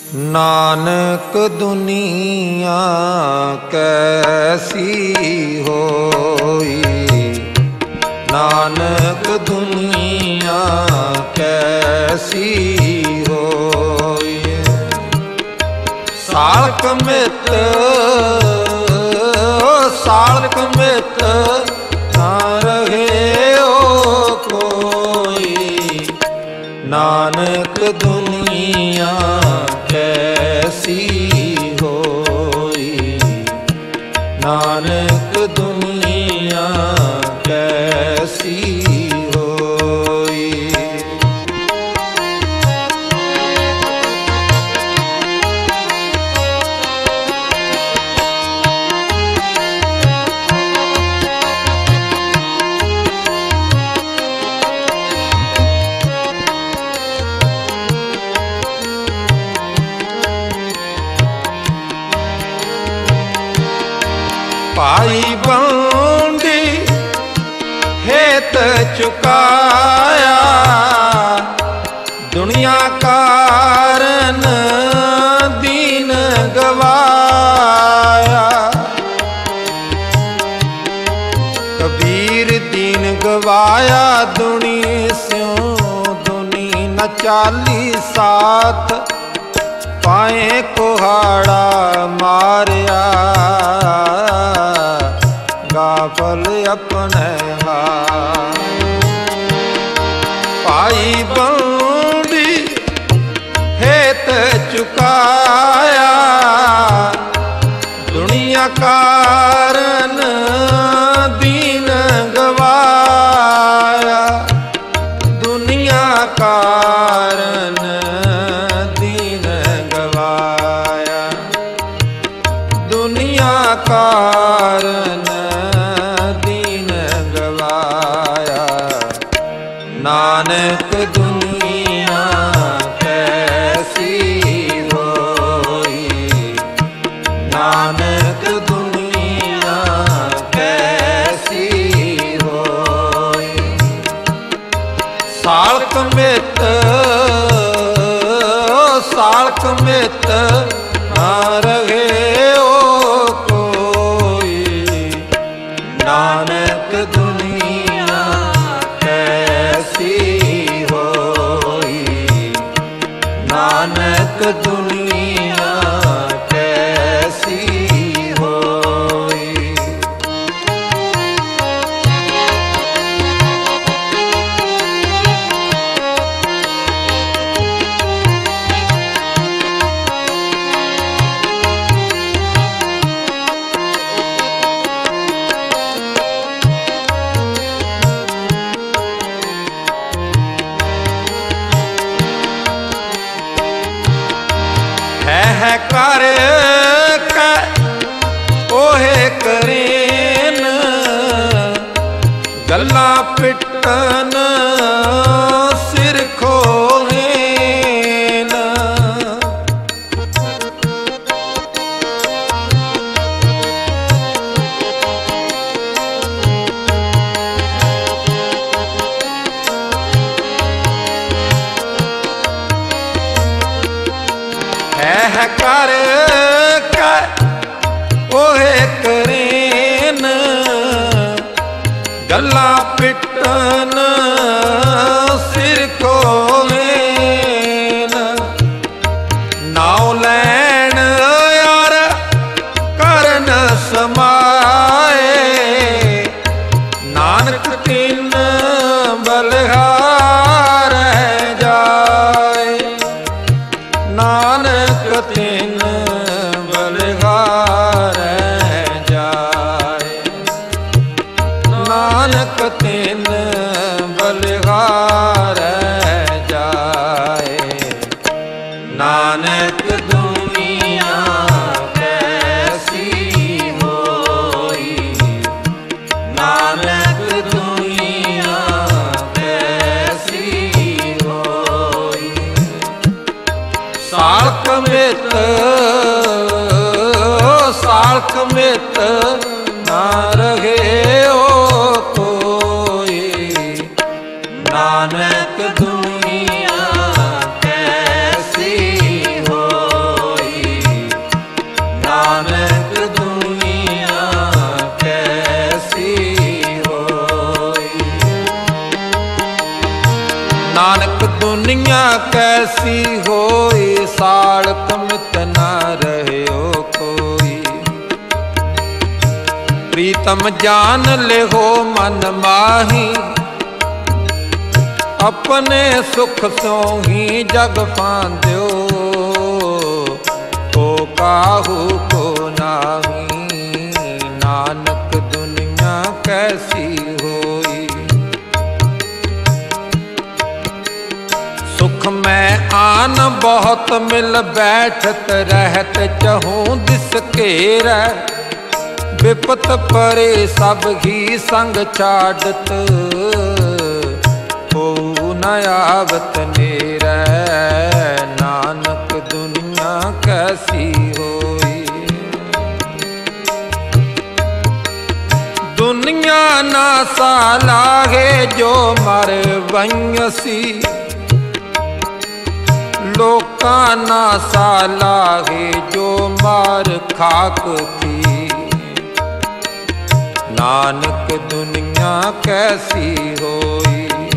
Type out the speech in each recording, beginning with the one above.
नानक दुनिया कैसी होई, नानक दुनिया कैसी होई। सालक मित सालक मित ना रहे ओ कोई, नानक दुनिया कैसी होई, नानक दुनिया कैसी होई। पाई बंदी हेत चुकाया, दुनिया कारण दीन गवाया। कबीर दीन गवाया दुनी स्यों दुनी न चाली साथ, पाए कुहाड़ा मारिया गाफल अपने हाथ। पाई बंदी हेत चुकाया, दुनिया कारण दीन गवाया, दुनिया कारण दीन गवाया, दुनिया कारण दीन गवाया। नानक दुनिया कैसी होई, नानक दुनिया कैसी होई। सालक मित सालक मित ना रहे ओ कोई, नानक दुनिया कैसी होई, नानक दुनिया कैसी होई। है कर ओहे करेन, गल्ला पिटन सिर खोहेन। है कर ओहे करेन, गल्ला पिटन सिर खोहेन। नाव लैन यार करन समाए, नानक तिन बलिहार जाए, नानक तिन बलिहार जाए, नानक तिन बलिहार जाए। नानक दुनिया कैसी होई, नानक दुनिया कैसी होई। सालक मित सालक मित ना रहे ओ कोई, नानक दुनिया कैसी हो। दुनिया कैसी होई, साड़क मित न रह्यो कोई। प्रीतम जान लेहो मन माही, अपने सुख सो ही जग फांद्यो। को काहू को नाही, नानक दुनिया कैसी होई। सुख में आन बहुत मिल बैठत, रहत चहूँ दिस घेरै। विपत परे सब ही संग छाड़त, को न आवत नेरै। नानक दुनिया कैसी होई। दुनिया ना सा लागे जो मर बंसी, लोका ना सा लागे जो मार खाक थी। नानक दुनिया कैसी होई।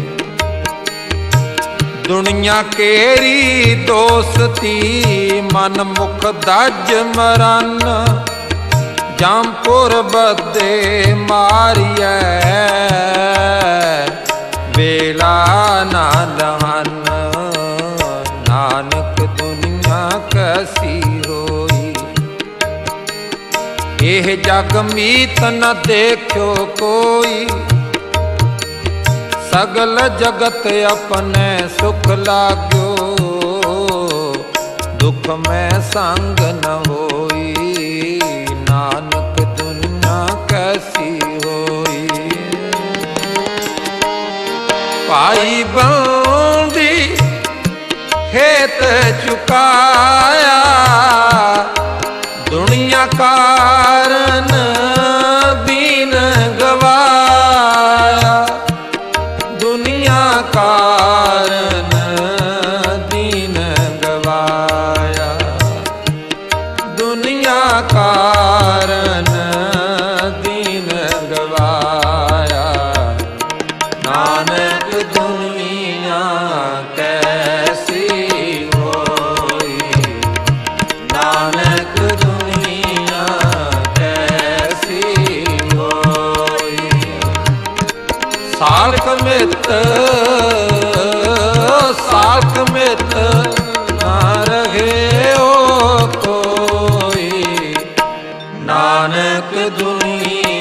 दुनिया केरी दोस्ती, मन मुख दज मरन। जामपुर बदे मारिए, बेला ना लहन। नानक दुनिया कैसी होई। एह जग मीत न देखो कोई, सगल जगत अपने सुख लाग्यो। दुख में संग न होई। नानक दुनिया कैसी होई। भाई बंदी खेत चुकाया, दुनिया कारण दीन गवाया। दुनिया कारण दीन गवाया, दुनिया कारण दीन गवाया। नानक दुनिया कैसी होई। नानक दुनिया कैसी होई। साख मित ना रहे ओ कोई। नानक दुनिया